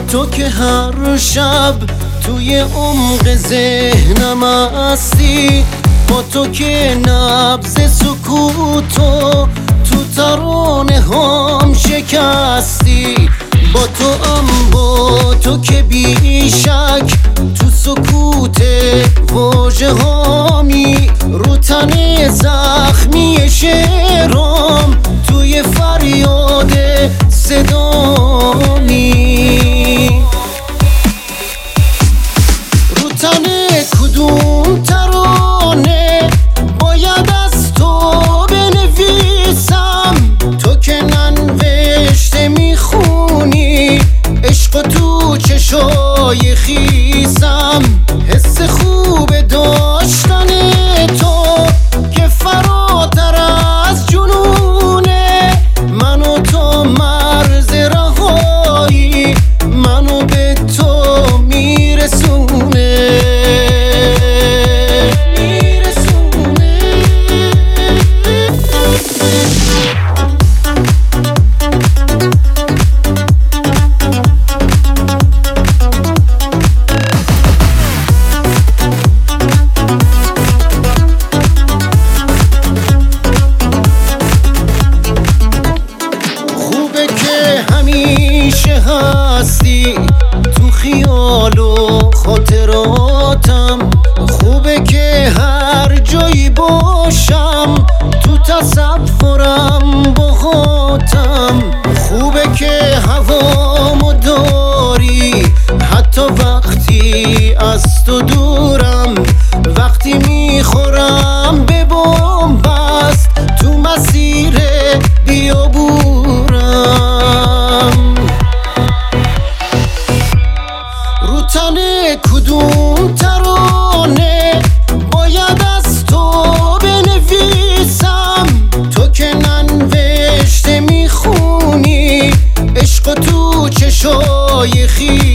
تو که هر شب توی عمق ذهنم هستی، با تو که نبض سکوتو تو ترانه هم شکستی، با تو که بی شک تو سکوت واژه هامی، رو تن زخمی شعرام توی فریاد صدامی. رو تن کدوم ترانه باید از تو بنویسم؟ تو که ننوشته میخونی عشق تو چشای خیسم. حس خوب داشتن تو که فراتر از جنونه، منو تو مرز رهایی منو به تو میرسونه. همیشه هستی تو خیال و خاطراتم، خوبه که هر جایی باشم تو تصورم باهاتم، خوبه که هوامو داری حتی وقتی از تو دورم، وقتی میخورم به بن‌بست تو مسیر بیابونم. رو تن کدوم ترانه باید از تو بنویسم؟ تو که ننوشته میخونی عشق تو چشای